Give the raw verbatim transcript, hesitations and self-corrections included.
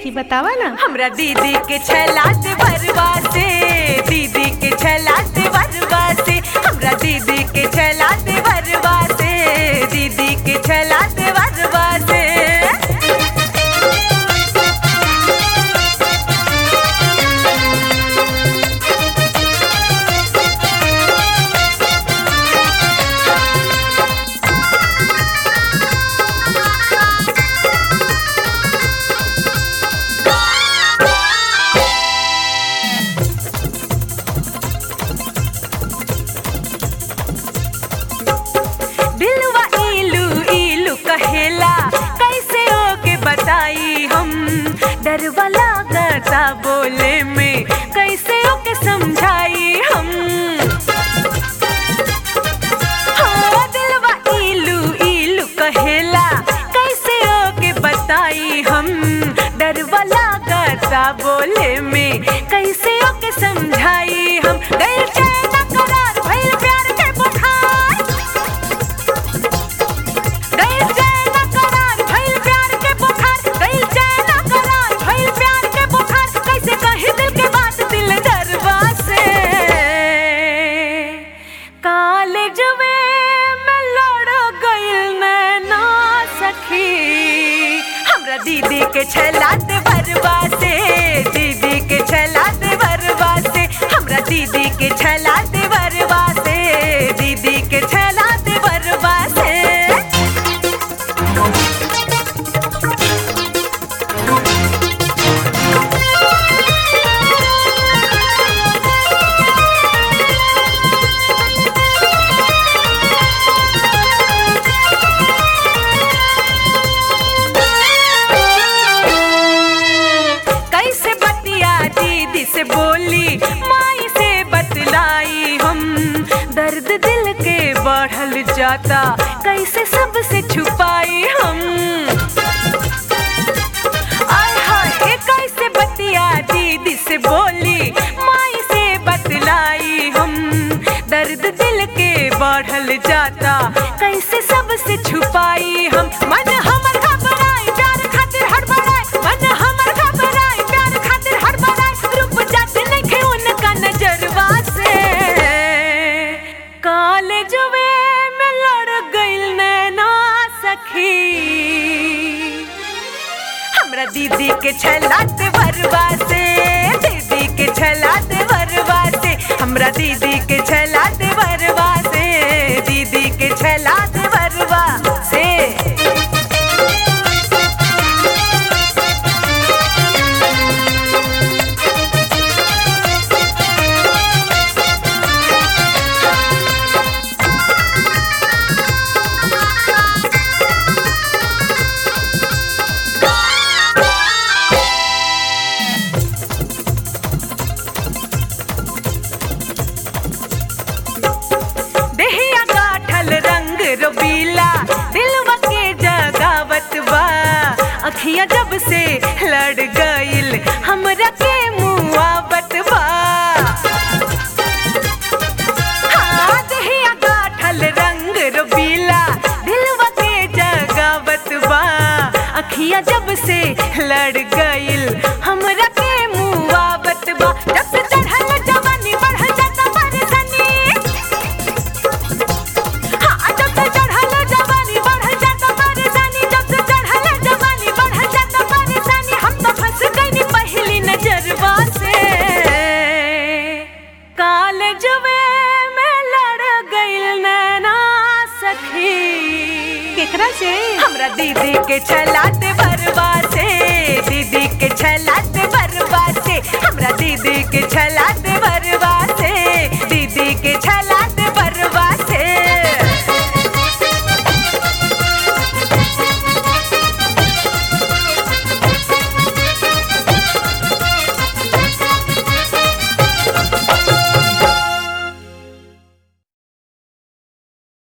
सखी बतावा ना। हमरा दीदी के छलात भरवा से, दीदी के छलात भरवा से, हमरा दीदी के छलात भरवा से, दीदी के छलात भरवा से। दिलवा इलू इलू कहेला, कैसे ओके बताई हम, डरवा लागता बोले में, कैसे ओके समझाई हम। हाँ दिलवा इलू इलू कहेला, कैसे ओके बताई हम, डरवा लागता बोले में, कैसे ओके समझाई हम। गइल चैन करार भइल प्यार के बुखार, गइल चैन करार भइल प्यार के बुखार, गइल चैन करार भइल प्यार के बुखार, कैसे कही दिल के बात दिल डरवा से। कॉलेजवे में लड़ गइल नैना सखी, हमरा दीदी के छलात भरवा से, दीदी के छलात भरवा से, हमरा दीदी के छलात भरवा से, दीदी के छलात भरवा से। कैसे बतिया दीदी से बोली, माई से बतलाई हम, दर्द दिल के बढ़ल जाता, कैसे सबसे छुपाई हम। आय हाय कैसे बतिया दीदी से बोली, माई से बतलाई हम, दर्द दिल के बढ़ल जाता, कैसे सबसे छुपाई हम। मन हमर घबराई प्यार खातिर हड़बड़ाई, मन हमर घबराई प्यार खातिर हड़बड़ाई, रुक जाते नइखे उनका नजरवा से। कॉलेजवे में लड़ गइल नैना सखी, हमरा दीदी के छलात भरवा से, दीदी के छलात भरवा से, हमरा दीदी के छलात भरवा से, दीदी के छलात भरवा से। देहिया गाठल रंग रोबीला, दिलवा के जगावत बा, अखियां जब से लड़ गइल, हमरा के मुआवत बा। हाँ देहिया गाठल रंग रोबीला, दिलवा के जगावत बा, अखियां जब से लड़ गइल, हमरा के मुआवत बा। जब से चढ़ल जवानी बढ़ जाता परेशानी, हाँ जब से चढ़ल जवानी बढ़ जाता परेशानी, जब से चढ़ल जवानी बढ़ जाता परेशानी, हम तो फंस गइनी पहली नजरवा से। कॉलेजवे में लड़ गइल नैना सखी, केकरा से? हमरा दीदी के छलात भरवा से, दीदी के छलात भरवा से, हमरा दीदी के छलात